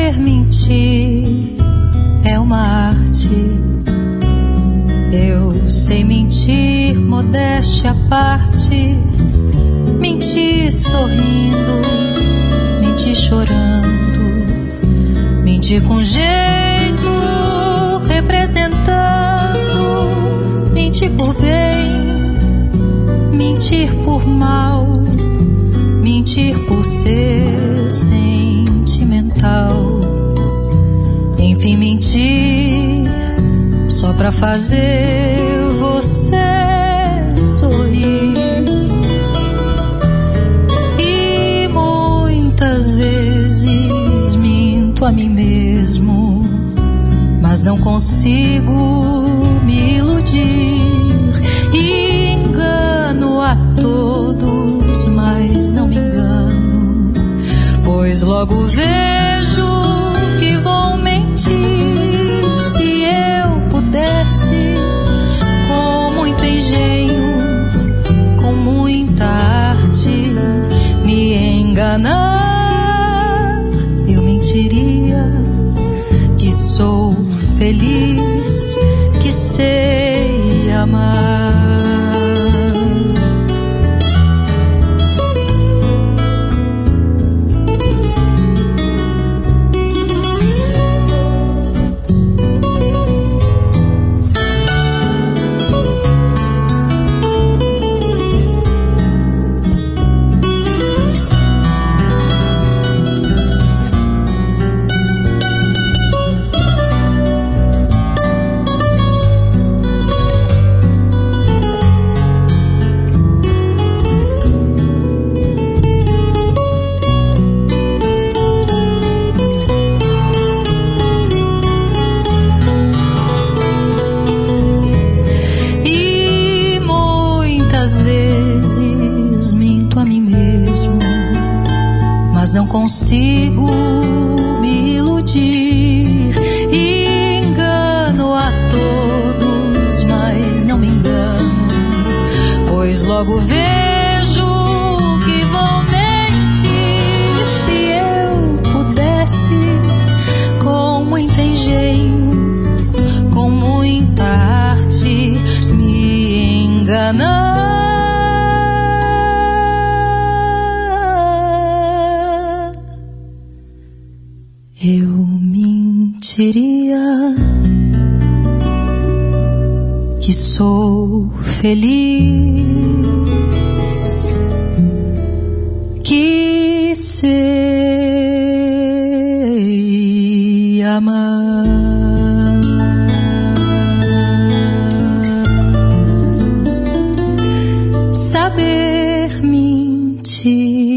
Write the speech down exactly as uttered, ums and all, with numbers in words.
Saber mentir é uma arte. Eu sei mentir, modéstia à parte. Mentir sorrindo, mentir chorando, mentir com jeito, representando. Mentir por bem, mentir por mal, mentir por ser sentimental. Enfim, mentir só pra fazer você sorrir. E muitas vezes minto a mim mesmo, mas não consigo me iludir. E engano a todos, mas não me engano, pois logo vejo que vou mentir. Se eu pudesse, com muito engenho, com muita arte, me enganar, eu mentiria que sou feliz, que sei amar. Não consigo me iludir. E engano a todos, mas não me engano, pois logo vejo que vou mentir. Se eu pudesse, com muito engenho, com muita arte, me enganar, eu mentiria que sou feliz, que sei amar. Saber mentir